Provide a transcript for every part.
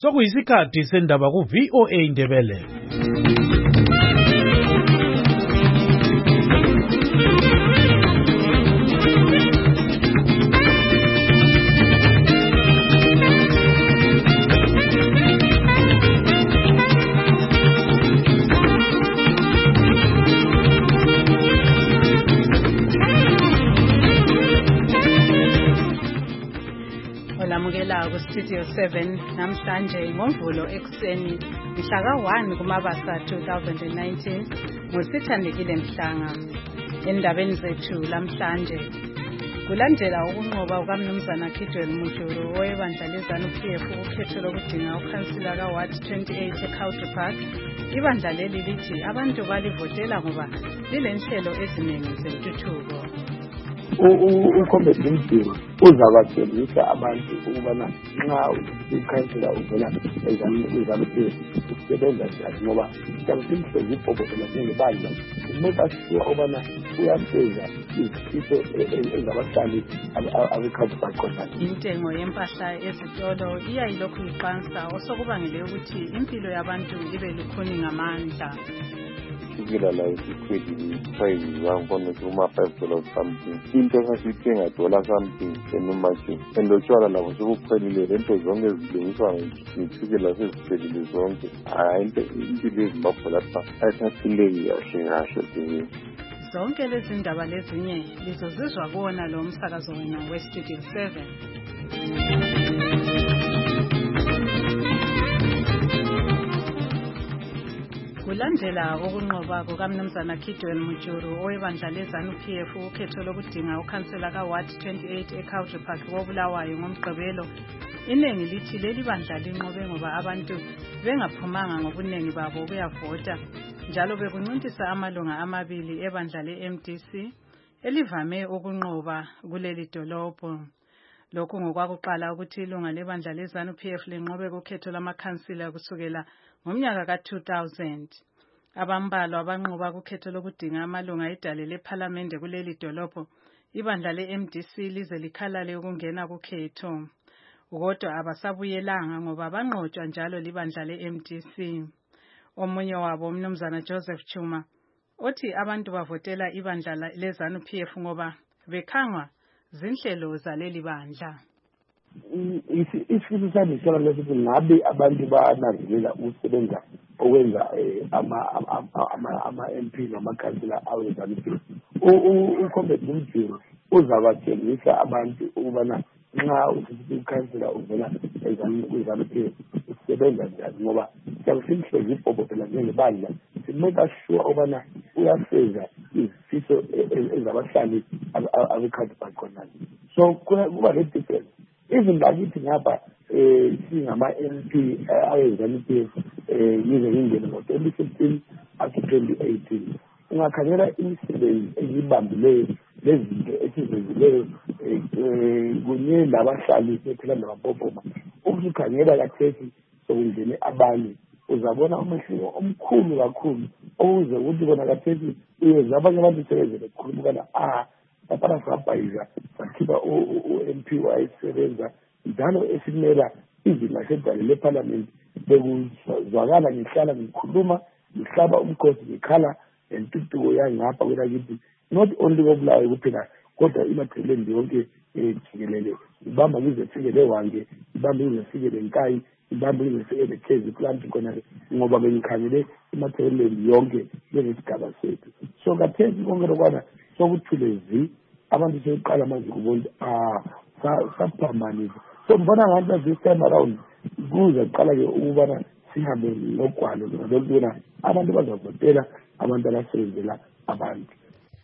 Sokuyisikhathi sendaba ku-VOA Indebele. Olamukela ku Studio 7 namhlanje ngoMvulo ekuseni mhla ka-1 kuMabasa 2019 ngosithandekile Mhlanga. Endabeni zethu lamhlanje kulandela ukunqoba kukaMnumzana Kidwell Mujuru owebandla leZANU-PF ukhetho lokudinga ukhansila ka-Ward 28 eCountry Park. Ibandla leli lithi abantu balivotela ngoba lilenhlelo eziningi zentuthuko. Ukhombe Mujuru uzabatshengisa abantu ukubana nxa ukhansela uvela eZANU-PF usebenza njani ngoba siyakusimhlezi ibhobozela njengebandla kumeka sure ubana uyafeza izifiso ezabahlali abe-Country Park khonana. Intengo yempahla ezitolo iyayilokhu iqansa osokubangele ukuthi impilo yabantu ibe lukhuni ngamandla. Ukilala isikhweli prices zangikhona kuma $5 something. Into esasithenga $1 something enumathi. Endotshwala labo sekukhwelile lento zonke zilungiswa ngithukela seziphelile zonke. Impilo eZimbabwe lapha ayithathileki kahle. Zonke lezi ndaba lezinye lizozizwa kuwona lo msakazo wena weStudio 7. Kulandela ukunqoba kukaMnumzana Kidwell Mujuru owebandla leZANU-PF ukhetho lokudinga ukhansela ka-Ward 28 eCountry Park koBulawayo ngoMgqibelo, iningi lithi leli bandla linqobe ngoba abantu bengaphumanga ngobuningi babo ukuyavota, njalo bekuncintisa amalunga amabili ebandla le-MDC elivame ukunqoba kuleli dolobho. Lokhu ngokwakuqala ukuthi ilunga lebandla leZANU-PF linqobe kukhetho lamakhansila kusukela ngomnyaka ka-2000. Abambalwa abanqoba kukhetho lokudinga amalunga idale lephalamende kuleli dolobho, ibandla le-MDC lize likhalale ukungena kukhetho. Kodwa abasabuyelanga ngoba banqotshwa njalo libandla le-MDC. Omunye wabo uMnumzana Joseph Chuma othi abantu bavotela ibandla leZANU-PF ngoba bekhangwa zinhlelo zaleli bandla. Isifiso sami sona lesithi ngabe abantu bananzelela ukusebenza okwenza ama-MP namakhansila aweZANU-PF. Ukhombe Mujuru uzabatshengisa abantu ukubana nxa ukhansila uvela eZANU-PF usebenza njani ngoba siyakusimhlezi ibhobozela njengebandla simeka sure ubana uyafeza izifiso ezabahlali abe-Country Park khonana. So kuba ne-difference. Even lakithi ngapha singama-MP aweZANU-PF yize ngingene ngo-2015 up to 2018 ungakhangela imisebenzi engiyibambileyo lezinto esizenzileyo kunye labahlali bephela nabapopoma. Ukukhangela kathesi sokungene abanye uzabona umehluko omkhulu kakhulu okuze ukuthi bona kathesi uyeza abanye abantu sebenzele kukhulumukana lapha sabhayiza sakhipha u-MP wayesebenza njalo esimela izinga sedale lephalamende bekuzwakala ngihlala ngikhuluma ngihlaba umkhosi ngikhala ngentuthuko yangapha kwelakithi not only koBulawayo kuphela kodwa imatheleni yonke jikelele ibamba ngize fike lewange ibamba ngize fike leNkayi ibamba ngize fike leKezi plant khona ngoba bengikhangele imatheleni yonke ngesigaba sethu. So kathesi konke lokwana sokuthulezi abantu seqala manje kubona saphambanisa. So mbona ngathi this time around kuze qala ke ukubana sihambe nogwalo lokubona abantu bazavotela abantu abasebenzela abantu.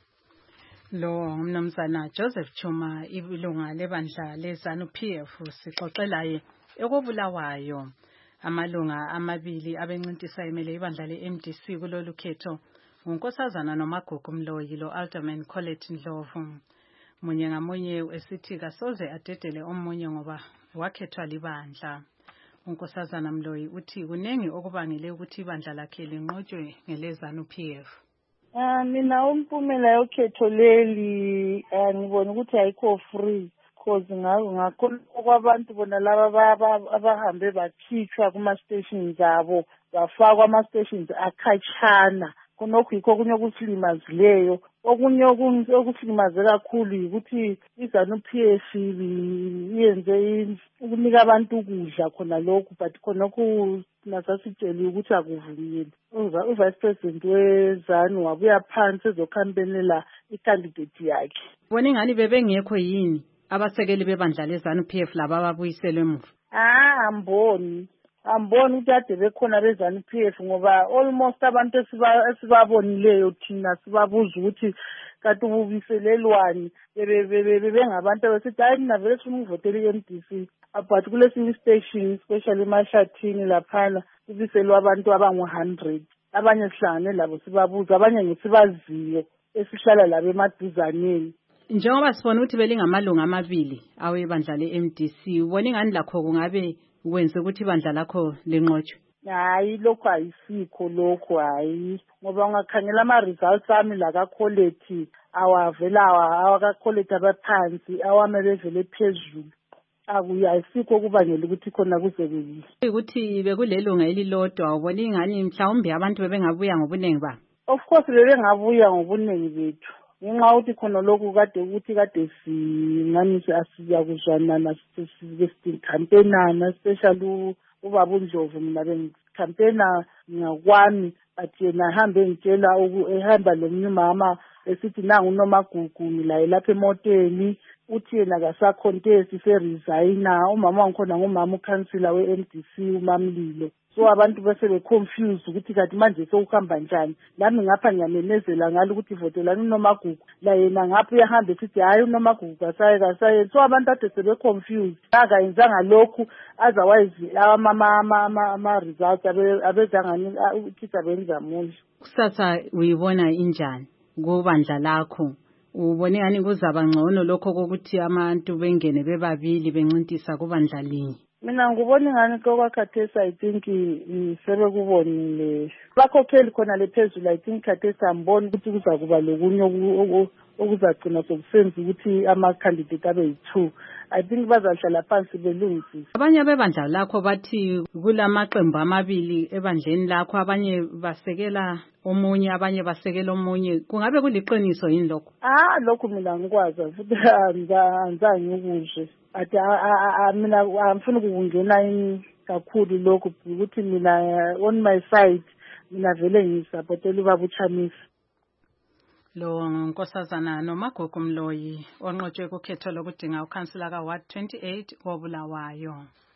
Lo Mnumzana Joseph Chuma ilunga lebandla leZANU-PF sixoxelaye ekoBulawayo. Amalunga amabili abencintisa emele ibandla le-MDC kulolu khetho uNkosazana noMagugu Mloyi lo Alderman Colette Ndlovu. Munye ngamunye esithi kasoze adedele omunye ngoba wakhethwa libandla. uNkosazana Mloyi uthi kunengi okubangele ukuthi ibandla lakhe linqotshwe ngeleZANU-PF. Mina umpumela yokhetho leli ngibona ukuthi ayikho free. because ngakhona kwabantu bona laba abahambe bakhitshwa kuma-stations abo bafakwa ama-stations akhatshana khonokho yikho okunye okusilimazileyo. Okunye okusilimaze kakhulu yikuthi iZANU-PF yenze ukunika abantu ukudla khona lokhu, but khonokho nasasitsheliwe ukuthi akuvunyelwe. U-Vice President weZANU wabuya phansi ezokhampenela i-candidate yakhe. Bona ingani bebengekho yini abasekeli bebandla leZANU-PF laba ababuyiselwe emuva? Amboni ukuthi ade bekhona beZANU-PF ngoba almost abantu esibabonileyo thina sibabuza ukuthi kanti ubuyiselelwani bebengabantu abesithi hayi mina vele sifuna ukuvotela i-MDC, but kulesinye station especially eMashatini laphana kubiselwa abantu abangu-100. Abanye sihlangane labo sibabuza, abanye ngesibaziyo esihlala labo emaduzaneni. Njengoba sibona ukuthi belingamalunga amabili awebandla le-MDC, ubona ingani lakho kungabe kwenze ukuthi ibandla lakho lenqotshwe? Hayi, lokho ayisikho lokho, hayi, ngoba ungakhangela ama-results ami la kakholethi awakakholethi abaphansi awame bevele phezulu. Ayisikho kubangela ukuthi khona kuze kuyile. Ukuthi bekulelunga elilodwa, ubona ingani mhlawumbe abantu bebengabuya ngobuningi ba? Of course bebengabuya ngobuningi bethu. Ngenxa ukuthi khona lokhu kade singani asiyakuzwanana campaign especially ubaba uNdlovu mina bengcampaigna ngakwami, but yena ehamba lomunye umama esithi nangu uNomagugu la lapha emoteni, uthi yena akasacontest se-resigna. Umama wangikhona ngumama ukansila we-MDC uMamlilo. So abantu bese be-confused ukuthi kanti manje sekuhamba njani. Nami ngapha ngiyamemezela ngalo ukuthi votelani uNomagugu, la yena ngapha uyahamba esithi hayi uNomagugu kasaye. So abantu ade sebe-confused. Akayenzanga lokhu otherwise ama-results abezangani ukuthi abenza muhle. Kusasa uyibona injani kubandla lakho? Ubone ngani kuzaba ngcono lokho kokuthi abantu bengene bebabili bencintisa kubandla linye? Mina ngubona ngani kwakhathesa I think sebekubonile bakhokheli khona lephezulu. I think khathesa amboni ukuthi kuzakuba lokunye okuzagcina sokusenza ukuthi ama-candidate abe yi-2. I think bazahlala phansi belungisisa. Abanye bebandla lakho bathi kulamaqembu amabili ebandleni lakho, abanye basekela omunye abanye basekela omunye. Kungabe kuliqiniso yini lokho? Lokho mina ngikwazi futhi anzange ukuzwe. Ati mina angifuni ukungena kakhulu lokho ukuthi mina on my side mina vele ngisupportela ubaba uChamisa. Lo Nkosazana Nomagugu Mloyi onqotshwe kukhetho lokudinga ukhansila kaWard 28 koBulawayo.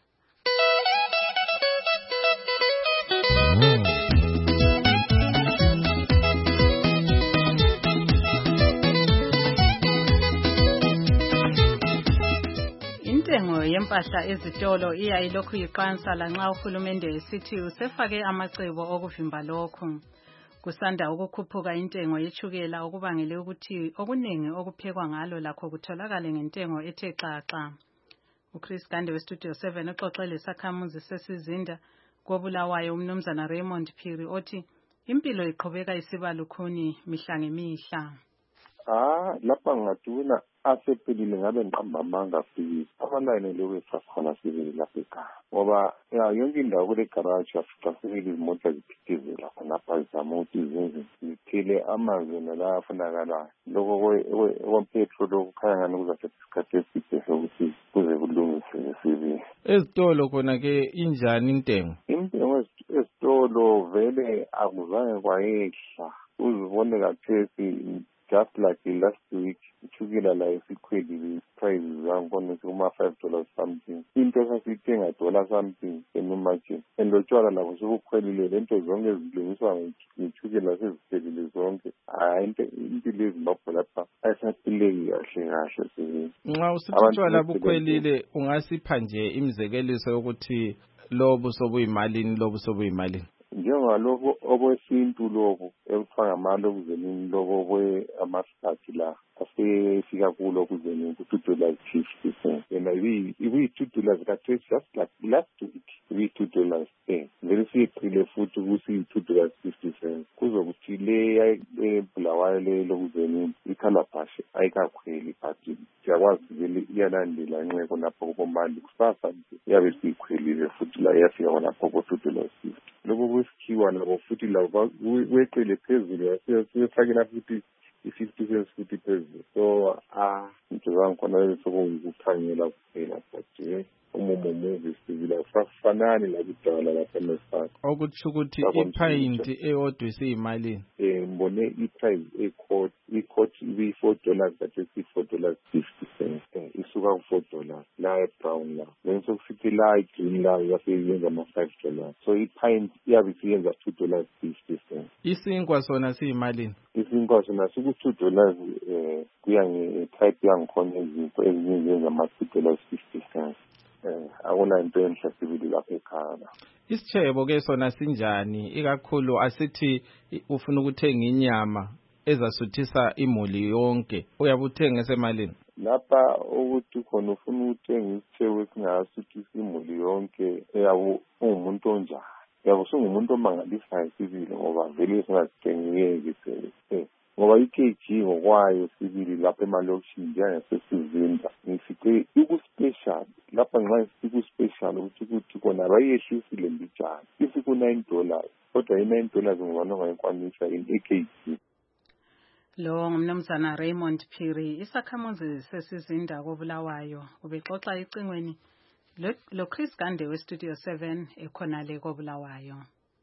Intengo yempahla ezitolo iyayilokhu iqansa lanxa uhulumende esithi usefake amacebo okuvimba lokhu. Kusanda ukukhuphuka intengo yechukela okubangele ukuthi okuningi okuphekwa ngalo lakho kutholakale ngentengo ethe xaxa. uChris Gande weStudio 7 uxoxele sakhamuzi sesizinda koBulawayo umnumzana Raymond Phiri othi impilo iqhubeka isiba lukhuni mihla ngemihla. Lapha ngatuna asephelile ngabe ngiqamba amanga afiki abalayini lokwesakhona sibili lapha ekhaya ngoba yonke indawo kule garage afica sibili izimota ziphithizela khonapha zizama ukuthi izinto zithile amanzi nala afunakalayo. Lokho kwepetrol okukhanya ngani kuzathatha isikhathi eside sokuthi kuze kulungiswe sibili. Ezitolo khona-ke injani intengo? Intengo ezitolo vele akuzange kwayehla uzibone kathesi. Just like last week, ichukela la esikhweli prices zangikhona kuma $5 something. Into sasithenga $1 something enumatshini. And lotshwala labo sokukhwelile lento zonke ezilungiswa ngechukela seziphelile zonke. Impilo eZimbabwe lapha ayisaphileki kahle sibili. Nxa usithi utshwala bukhwelile ungasipha nje imizekeliso yokuthi lobu sobuyimalini lobu sobuyimalini? njengaloko okwesintu lokho ekufaka amalo okuzenini lokho kwe amasikhathi la asefika kulo kuzenini ku$2.50 and ibi$2 kathesi just like last week ibi$2 vele siyeqile futhi kusi$2.50 kuzokuthi le ebulawayo le lokuzenini ikhalaphashe ayikakhweli but siyakwazi vele iyalandela nxeko lapho kubomali kusasa iyabe siyikhwelile futhi la iyafika khonapho ku$2.50 lokho kwesikhiwa nabo futhi labo weqele phezulu siyefakela futhi i-50 cents futhi phezulu so ngicabanga khona sokukhangela kuphela but umumo movie sivile akufanani la kudala lapha eMaskadi okuthi ukuthi ipint eyodwa isiyimalini ngibone iprice i-court ibi$4 kathi $4.50 isuka ku$4 la ebrown la then sokusithi la igreen la yaseyenza ama$5 so ipint iyabe isiyenza $2.50 isinkwa sona siyimalini isinkwa sona siku$2 kuya nge-type yangikhona izinto eziningi zenza ama$2.50 akuna into enhle sibili lapha ekhaya isitshebo ke sona sinjani ikakhulu asithi ufuna ukuthenga inyama ezasuthisa imuli yonke uyabe uthenga esemalini lapha ukuthi khona ufuna ukuthenga isitshebo esingasuthisa imuli yonke yabo ungumuntu onjani yabo sungumuntu omangalisayo sibili ngoba vele singazithengeki ngoba i-kg ngokwayo sibili lapha emalokishini njengasesizinda ngifike iku-special lapha nxa iku-special ukuthi kona bayehlisile mbijana isiku$9 kodwa i$9 ngibona ongayikwanisa i-kg lo ngumnumzana Raymond Phiri isakhamuzi sesizinda koBulawayo ubexoxa icingweni lo Chris Gande weStudio 7 ekhonale koBulawayo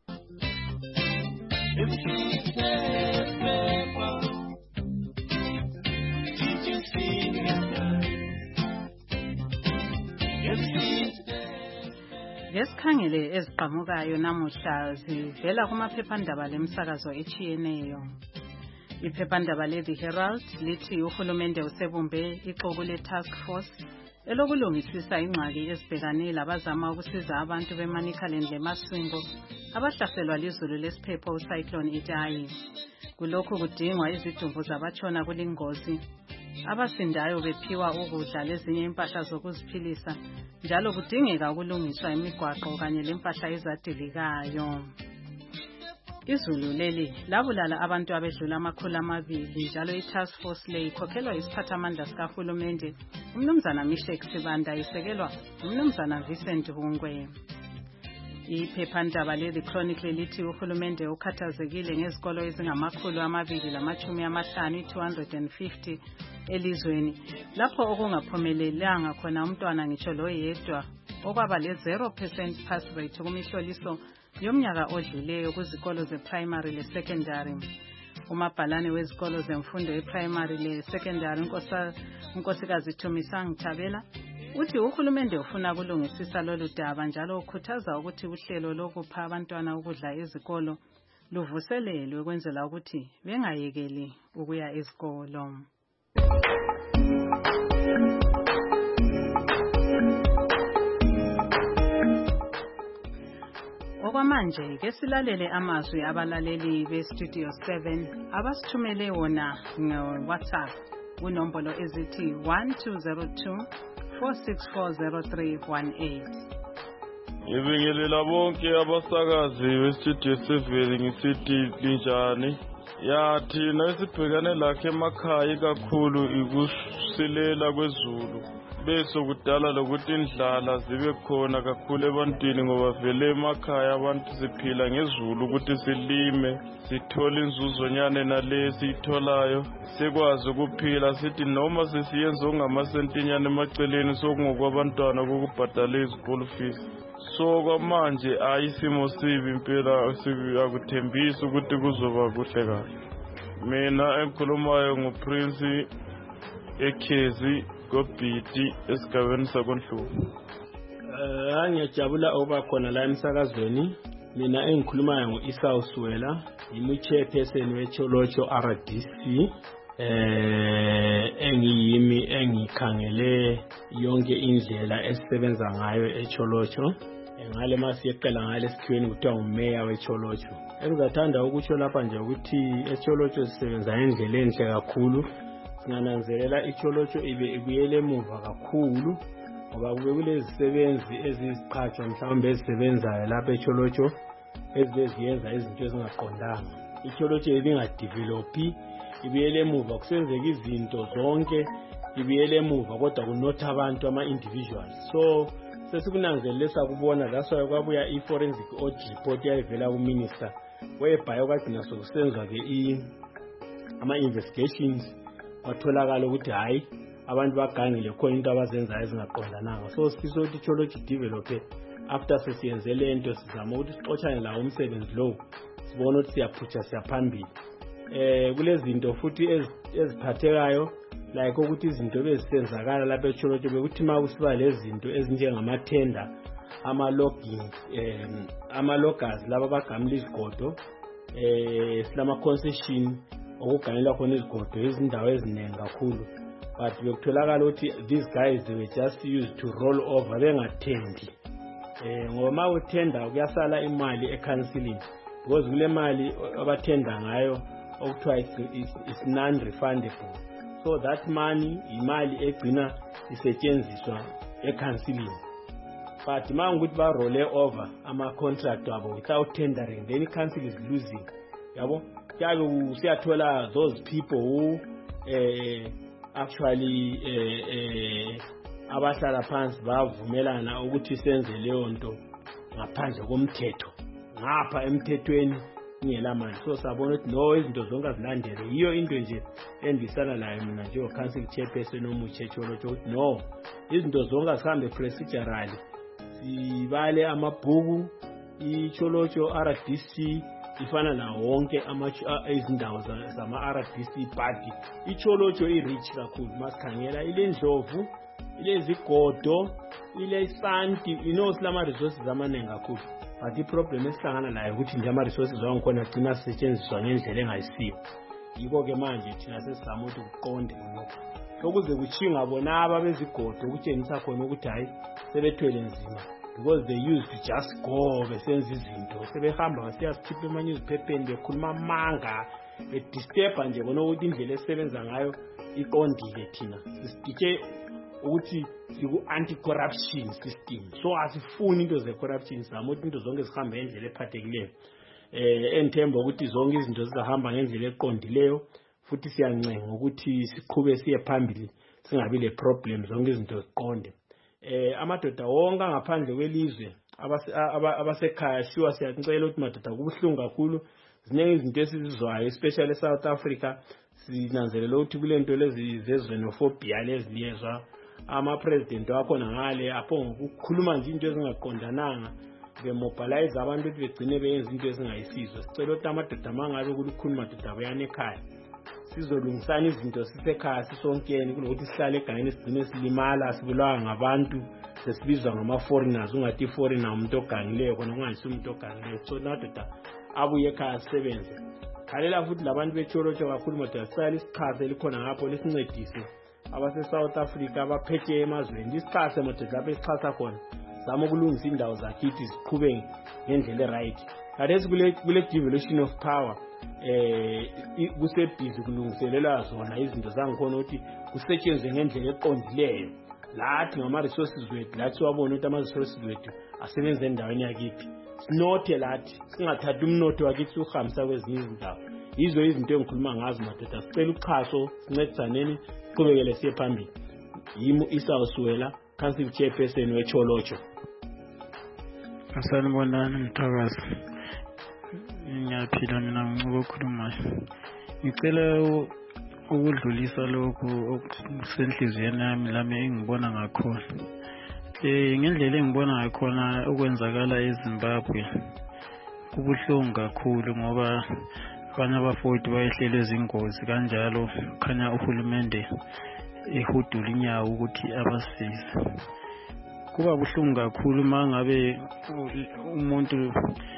Ngesikhangele eziqhamukayo namuhla zivela kumaphephandaba lemsakazo etshiyeneyo. Iphephandaba le-The Herald lithi uhulumende usebumbe ixuku le-task force elokulungisisa ingxaki ezibhekane labazama ukusiza abantu beManicaland leMasvingo abahlaselwa lizulu lesiphepho uCyclone Idai. Kulokhu kudingwa izidumbu zabatshona kulingozi abasindayo bephiwa ukudla lezinye impahla zokuziphilisa njalo kudingeka ukulungiswa imigwaqo kanye lempahla ezadilikayo. Izulu leli labulala abantu abedlula 200 njalo i-task force le ikhokhelwa isiphathamandla sikahulumende umnumzana Mishek Sibanda isekelwa umnumzana Vincent Hungwe. Iphephandaba le-The Chronicle lithi uhulumende ukhathazekile ngezikolo ezingama250 250 elizweni lapho okungaphumelelanga khona umntwana ngitsho loyedwa okwaba le-0% pass rate kumihloliso yomnyaka odluleyo kuzikolo ze-primary le-secondary. Umabhalane wezikolo zemfundo e-primary le-secondary unkosikazi Thumisang Thabela uthi uhulumende ufuna kulungisisa lolu daba njalo ukhuthaza ukuthi uhlelo lokupha abantwana ukudla ezikolo luvuselelwe kwenzela ukuthi bengayekeli ukuya ezikolo. Okwamanje ke silalele amazwi abalaleli beStudio 7 abasithumele wona ngeWhatsApp kunombolo ezithi 1202 4640318. Ngibingelela bonke abasakazi beStudio 7 ngisithi linjani yathi nasibhekane lakhe emakhaya kakhulu ikusilela kwezulu bese kudala lokuthi indlala zibe khona kakhulu ebantwini ngoba vele emakhaya abantu siphila ngezulu ukuthi silime sithole inzuzonyane nalesi itholayo sekwazi ukuphila sithi noma sesiyenza ongamasentinyane emaceleni sokungokwabantwana kokubhadala izikolo fees so kwamanje ayisimo sibi impela akuthembisa ukuthi kuzoba kuhle kahle. Mina engikhulumayo nguPrince Ekhezi Gobhidi esigabeni sakoNhlubu. Ngiyajabula ukuba khona la emsakazweni. Mina engikhulumayo nguIsau Swela, chairperson weCholocho RDC. Engikhangele yonke indlela esisebenza ngayo eCholocho ngale masiyeqela ngale sikhiweni kuthiwa ngumeya weCholocho. Engizathanda ukutsho lapha nje ukuthi eCholocho sisebenza ngendlela enhle kakhulu. Singananzelela iCholocho ibuyele emuva kakhulu ngoba kube kulezisebenzi eziziqhatshwa mhlawumbe ezisebenzayo lapha eCholocho eziyenza izinto ezingaqondanga. iCholocho ibingadevelopi, ibuyele emuva kusenzeka izinto zonke, ibuyele emuva kodwa kunotha abantu ama-individuals. So sesikunanzelele sakubona, that's why kwabuya i-forensic audit report yayivela kuminister whereby kwagcina sokusenzwa-ke ama-investigations kwatholakala ukuthi hayi abantu bagangile khona into abazenzayo ezingaqondananga. So sifisa ukuthi iCholocho develop after sesiyenze le nto sizama ukuthi sixotshane lawo umsebenzi lowo sibone ukuthi siyaphutsha siyaphambili. Kulezinto futhi eziphathekayo like ukuthi izinto bezisenzakala lapha eCholocho bekuthi ma kusiba lezinto ezinjengamathenda ama-loggers laba abagamula izigodo silama concession okugangelwa khona izigodo izindawo eziningi kakhulu, but bekutholakala ukuthi these guys they were just used to roll over bengathendi. Ngoba ma uthenda kuyasala imali ecounseling because kule mali abathenda ngayo okuthiwa is non-refundable. So that money imali egcina isetshenziswa ecounseling. But ma ukuthi ba roll over ama-contract wabo without tendering, then i-council is losing. Yabo? Kuyabe siyathola those people who actually abahlala phansi bavumelana ukuthi senze leyo nto ngaphandle komthetho, ngapha emthethweni ingela mali. So sabona ukuthi no, izinto zonke azilandele. Yiyo into nje endisana nayo mina njengo-council chairperson omutsha eCholocho ukuthi no, izinto zonke azihambe procedurally. Sibale amabhuku, iCholocho RDC ifana na wonke izindawo zama-RDC party. iCholocho i-rich kakhulu masikhangela, ile Ndlovu, ile Zigodo, ile Santi, silama resources amaningi kakhulu. But i-problem esihlangana nayo ukuthi nje ama-resources wangikhona agcina asetshenziswa ngendlela engayisiyo. Yiko-ke manje thina sesizama ukuthi kuqonde lokho ukuze kuchinga bona ababezigodo ukutshengisa khona ukuthi hayi sebethwele nzima because they used to just go besenza izinto, sebehamba basiyasikhipha emanyuziphepheni bekhuluma amanga bedisturba nje bona ukuthi indlela esisebenza ngayo iqondile. Thina sisititshe ukuthi siku-anti-corruption system, so asifuni into ze-corruption, sizama ukuthi into zonke zihambe ngendlela ephathekileyo. Enthemba ukuthi zonke izinto zizahamba ngendlela eqondileyo, futhi siyancenga ukuthi siqhube siye phambili singabi le problem, zonke izinto ziqonde. Amadoda wonke ngaphandle kwelizwe abasekhaya sure siyacela ukuthi madoda kubuhlungu kakhulu, ziningi izinto esizizwayo especially eSouth Africa. Sinanzelela ukuthi kule nto lezi zezenophobia leziliyezwa ama-president wakhona ngale apho ngokukhuluma nje into ezingaqondananga bemobilize abantu ukuthi begcine beyenza into ezingayisizo. Sicela ukuthi amadoda mangabe kulukhulu madoda bayane ekhaya sizolungisana izinto sisekhaya sisonkeni kulokuthi sihlale egangeni sigcine silimala sibulawa ngabantu sesibizwa ngama-foreigners, ungathi i-foreigner umuntu ogangileyo khona kungayisi umuntu ogangileyo. So madoda abuye ekhaya sisebenze. Khalela futhi labantu beCholocho kakhulu madoda sicela isichaze elikhona ngapho lisincedise abase-South Africa abaphethe emazweni, isichaze madoda lapho esichaza khona zama ukulungisa indawo zakithi ziqhube ngendlela e-right. Khathesi kule devolution of power kusebhizi kulungiselela zona izinto zangikhona ukuthi kusetshenzwe ngendlela eqondileyo. Lathi ngama-resources wethu lathi siwabona ukuthi ama-resources wethu asebenze endaweni yakithi, sinothe lathi singathathi umnotho wakithi siwuhambisa kwezinye izindawo. Yizo izinto engikhuluma ngazo madoda, sicela uxhaso, sincedisaneni siqhubekele siye phambili. Yimi Isawusuwela, council chairperson weCholocho. Sanibonani Mthakazi, ngiyaphila mina ngincoko okhulumayo. Ngicela ukudlulisa lokhu okusenhliziyweni yami lami engibona ngakhona. Ngendlela engibona ngakhona okwenzakala eZimbabwe kubuhlungu kakhulu ngoba abanye abafowethu bayehlele izingozi kanjalo khanya uhulumende ehudula inyawo ukuthi abasize. Kuba buhlungu kakhulu mangabe umuntu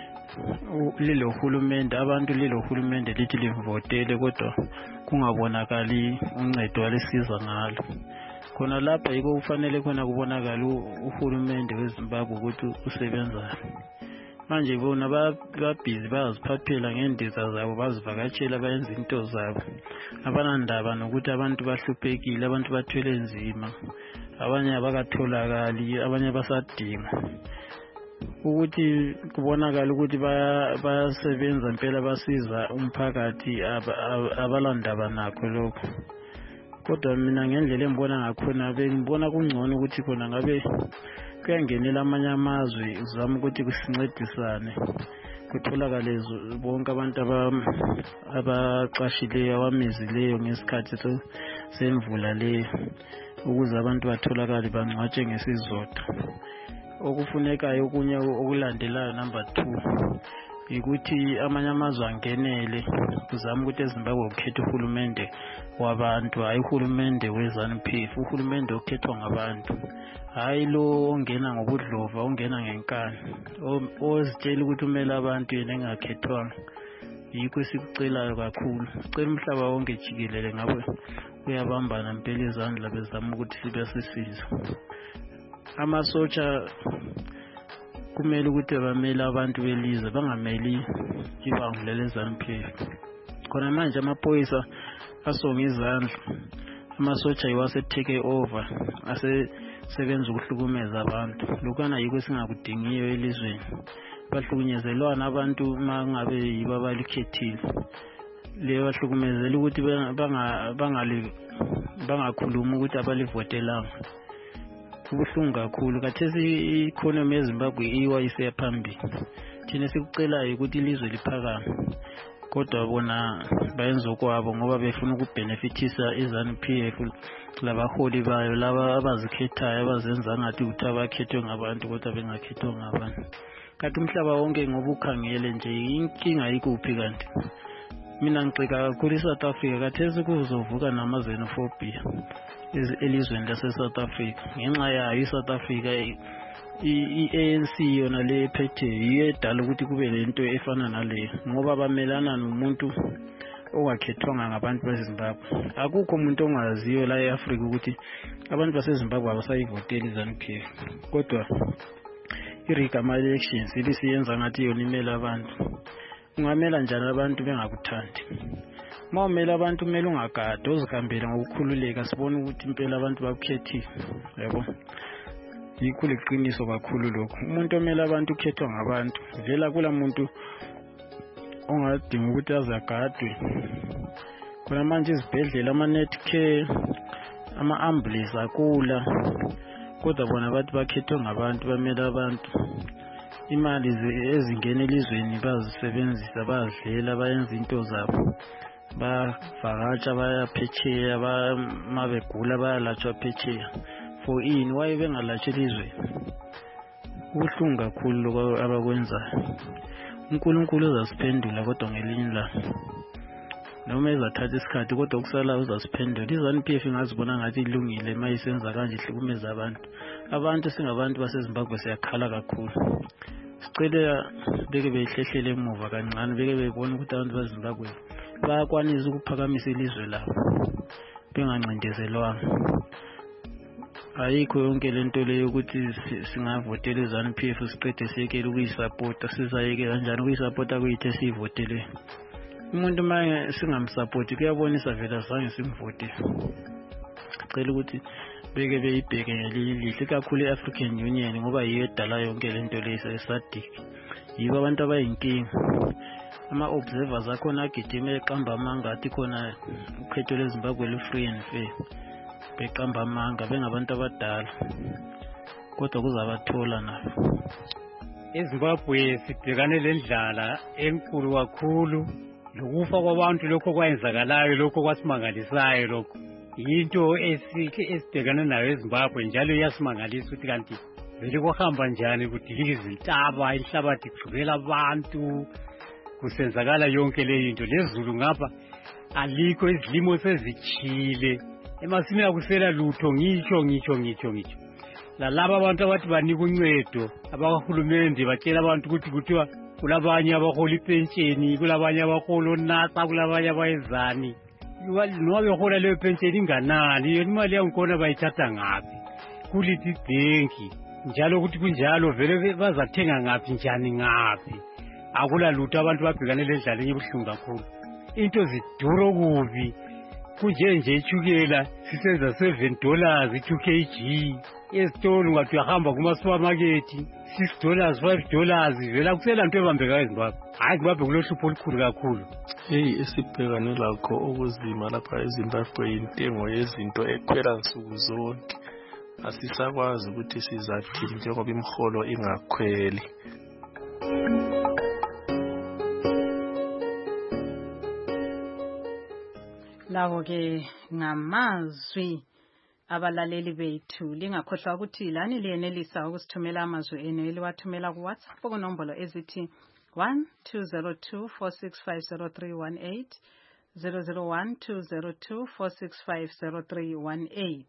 lelo hulumende, abantu lelo hulumende lithi livotele kodwa kungabonakali uncedo walisiza ngalo. khona lapha yiko kufanele khona kubonakala uhulumende weZimbabwe ukuthi usebenza. Manje bona babhizi bayaziphaphela ngendiza zabo bazivakatshela bayenza into zabo. Abanandaba nokuthi abantu bahluphekile, abantu bathwele nzima, abanye abakatholakali, abanye basadinga. Ukuthi kubonakala ukuthi bayasebenza impela basiza umphakathi abalandaba nakho lokho. Kodwa mina ngendlela engibona ngakhona bengibona kungcono ukuthi khona ngabe kuyangenela amanye amazwe uzama ukuthi kusincedisane kutholakale bonke abantu abaqashileyo abamizileyo ngesikhathi semvula leyo ukuze abantu batholakale bangcwatshe ngesizotha. Okufunekayo okunye okulandelayo number 2 ukuthi amanye amazwe angenele kuzama ukuthi eZimbabwe ukhethe uhulumende wabantu, hayi uhulumende weZANU-PF, uhulumende okhethwa ngabantu, hayi lo ongena ngobudlova, ongena ngenkani, ozitshela ukuthi umele abantu yena engakhethwanga. Yikho sikucelayo kakhulu, sicela umhlaba wonke jikelele ngabe uyabambana impela izandla bezama ukuthi sibe sisiza. Amasotsha kumele ukuthi bamele abantu belizwe bangameli ibandla leZANU-PF. Khona manje amaphoyisa asonga izandla, amasotsha yiwase take over asesebenza ukuhlukumeza abantu. Lokana yiko singakudingiyo elizweni. Bahlukunyezelwana abantu mangabe yiba balikhethile. Le bahlukumezela ukuthi bangakhuluma ukuthi abalivotelanga. Kubuhlungu kakhulu kathesi economy yeZimbabwe iwa isephambili. Thina sikucelayo ukuthi ilizwe liphakame. Kodwa bona bayenza okwabo ngoba befuna ukubhenefitisa iZANU-PF labaholi bayo laba abazikhethayo abazenza ngathi ukuthi abakhethwe ngabantu kodwa bengakhethwa ngabantu. Kanti umhlaba wonke ngoba ukhangele nje inkinga ikuphi kanti? Mina ngicika kakhulu iSouth Africa kathesi kuzovuka nama-xenophobia elizweni lase-South Africa. Ngenxa yayo iSouth Africa i-ANC yona le ephethe yiyo edala ukuthi kube lento efana naleyo ngoba bamelana nomuntu ongakhethwanga ngabantu beZimbabwe. Akukho umuntu ongaziyo la eAfrica ukuthi abantu baseZimbabwe abasayivoteli iZANU-PF. Kodwa i-Rigama elections ibisiyenza ngathi yona imela abantu. Ungamela njani abantu bengakuthandi? Mawumela abantu kumele ungagada uzihambele ngokukhululeka sibone ukuthi impela abantu bakukhethile. Yabo. Yikho leqiniso kakhulu lokho. Umuntu omela abantu ukhethwa ngabantu. Vela kula muntu ongadinga ukuthi azagadwe. Khona manje izibhedlela ama-net care, ama-ambulance akula. Kodwa bona bathi bakhethwe ngabantu bamela abantu. Imali ezingena elizweni bazisebenzisa bazidlela bayenza into zabo. Bavakatsha bayaphetsheya mabegula bayalatshwa phetsheya. For ini waye bengalatshwa elizweni? Ubuhlungu kakhulu lokho abakwenzayo. uNkulunkulu uzasiphendula kodwa ngelinye ilanga. Noma ezathatha isikhathi kodwa kusala uzasiphendula. iZANU-PF ingazibona ngathi ilungile mayisenza kanje ihlukumeza abantu. Abantu singabantu baseZimbabwe siyakhala kakhulu. Sicela beke behlehlele emuva kancane beke bebona ukuthi abantu baseZimbabwe bayakwanisa ukuphakamisa ilizwe labo bengancindezelwanga. Ayikho yonke lento leyo ukuthi singavotela iZANU-PF siqede siyekele ukuyisupporta. Sizayeke kanjani ukuyisupporta kuyithe siyivotele? Umuntu manje singamsupport kuyabonisa vela zange simvote. Cela ukuthi beke beyibheke ngelilihle kakhulu iAfrican Union ngoba yiyo edala yonke lento leyo eSADC. Yibo abantu abayinkinga. Ama-observers akhona agijime eqamba amanga athi khona ukhetho leZimbabwe lu-free and fair. Beqamba amanga bengabantu abadala. Kodwa kuzabathola nabo. eZimbabwe sibhekane lendlala enkulu kakhulu. Lokufa kwabantu lokho kwayenzakalayo lokho kwasimangalisayo lokho yinto esibhekana nayo eZimbabwe njalo iyasimangalisa ukuthi kanti vele kuhamba njani kudilika izintaba inhlabathi kugcwele abantu kusenzakala yonke le into lezulu ngapha alikho izilimo sezichile emasimini akusela lutho ngitsho lalaba abantu abathi banika uncedo abahulumende batshela abantu ukuthi kuthiwa kulabanye abahola ipensheni kulabanye abahola onasa kulabanye abayezani noma behola leyo pension inganani yona imali yangikhona bayithatha ngaphi kulithi ibhenki njalo ukuthi kunjalo vele bazathenga ngaphi njani ngaphi akula lutho abantu babhekane lendlala ebuhlungu kakhulu into ziduro kubi kunje itshukela sisenza $7 2 kg esitolo ngathi uyahamba kuma-supermarket $6 $5 vela kusela nto ebambekayo eZimbabwe hayi Zimbabwe kulohlupho olukhulu kakhulu esibhekane lakho okuzima lapha eZimbabwe intengo yezinto ekhwela nsuku zonke asisakwazi ukuthi sizathini njengoba imiholo ingakhweli. Lawo ke ngamazwi abalaleli bethu lingakhohlwa ukuthi lani liyenelisa ukusithumela amazwi enu eliwathumela ku WhatsApp kunombolo ezithi 0202465038 0012024650318.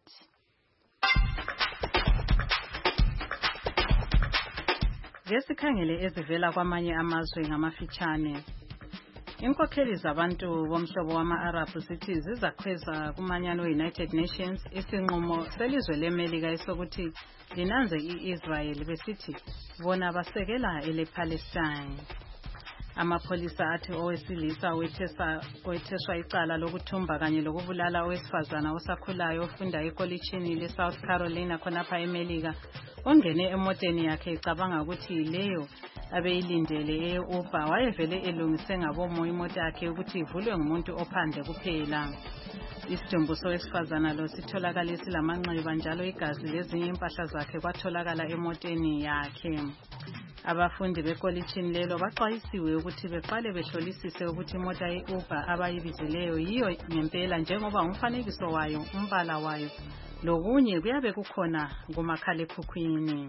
Ngesikhangele ezivela kwamanye amazwe ngamafitshane. Inkokheli zabantu bomhlobo wama-Arab zithi zizakhweza kumanyano United Nations isinqumo selizwe leMelika esokuthi linanze i-Israel besithi bona basekela ele-Palestine. Amapholisa athi owesilisa wetheswa icala lokuthumba kanye lokubulala owesifazana osakhulayo ofunda ekolitshini le-South Carolina khonapha eMelika ongene emoteni yakhe ecabanga ukuthi leyo abeyilindele e-Uber wayevele elungise ngabomo imota yakhe ukuthi ivulwe ngumuntu ophandle kuphela. Isidumbu sowesifazana lo sitholakala silamanxeba njalo igazi lezinye impahla zakhe kwatholakala emoteni yakhe. Abafundi bekolitshini lelo baxwayisiwe ukuthi beqale behlolisise ukuthi imota ye-Uber abayibizileyo yiyo ngempela njengoba umfanekiso wayo, umbala wayo lokunye kuyabe kukhona kumakhalekhukhwini.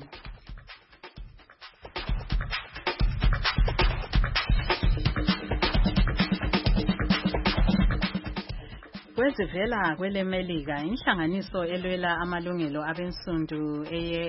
Kwezivela kweleMelika inhlanganiso elwela amalungelo abensundu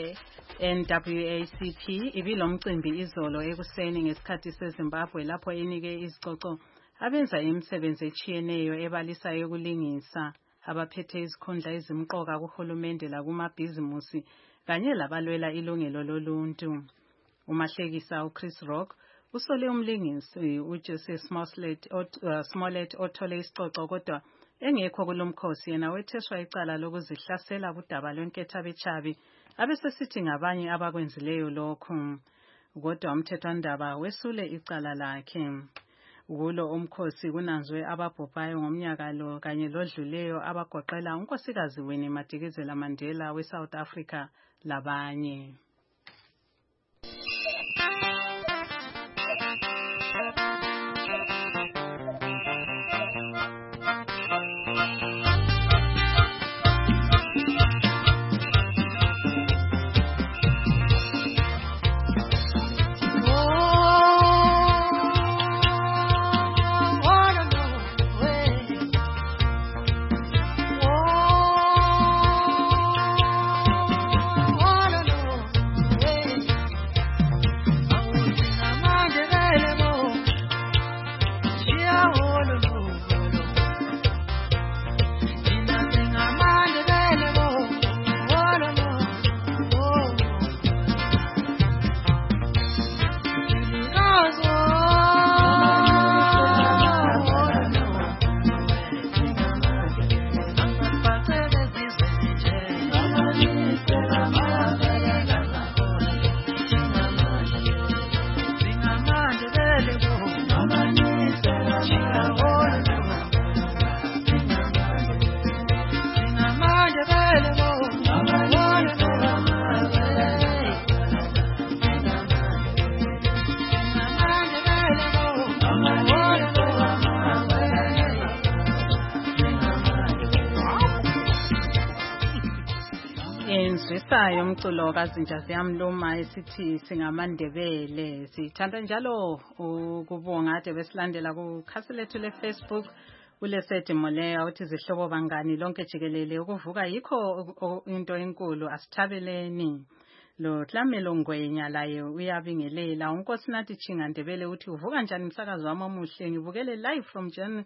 NAACP ibilomcimbi izolo ekuseni ngesikhathi seZimbabwe lapho inike izicoco abenza imisebenzi etshiyeneyo ebalisa yokulingisa abaphethe izikhundla ezimqoka kuhulumende lakumabhizimusi kanye labalwela ilungelo loluntu. Umahlekisa uChris Rock usole umlingisi uJoseph Smollett othole isicoco kodwa engekho kulomkhosi yena wetheswa icala lokuzihlasela kudaba lwenketha bechabi abesesithi ngabanye abakwenzileyo lokho kodwa umthethwandaba wesule icala lakhe. Kulo umkhosi kunanzwe ababhubhayo ngomnyaka lo kanye lodluleyo abagoqela unkosikazi Winnie Madikizela Mandela weSouth Africa labanye. Umculo kaZinja Ziyamluma esithi singamandebele sithanda njalo ukubonga ade besilandela kukhasi lethu leFacebook kulesethi Moleya uthi zihlobo bangani lonke jikelele ukuvuka yikho into enkulu asithabeleni lo Tlamelo Ngwenya laye uyabingelela unkosinathi Chinga Ndebele uthi uvuka njani umsakazo wami omuhle ngibukele live from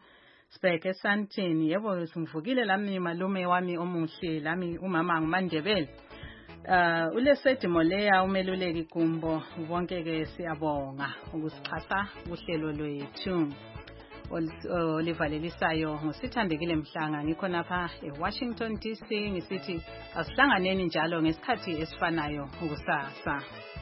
Sibheke Santini. Yebo singivukile lami malume wami omuhle lami umama nguMandebele. Ulesedi Moleya umeluleki Gumbo bonke ke siyabonga ukusixhasa uhlelo lwethu. Olivalelisayo ngusithandekile Mhlanga ngikho lapha eWashington DC ngisithi asihlanganeni njalo ngesikhathi esifanayo kusasa.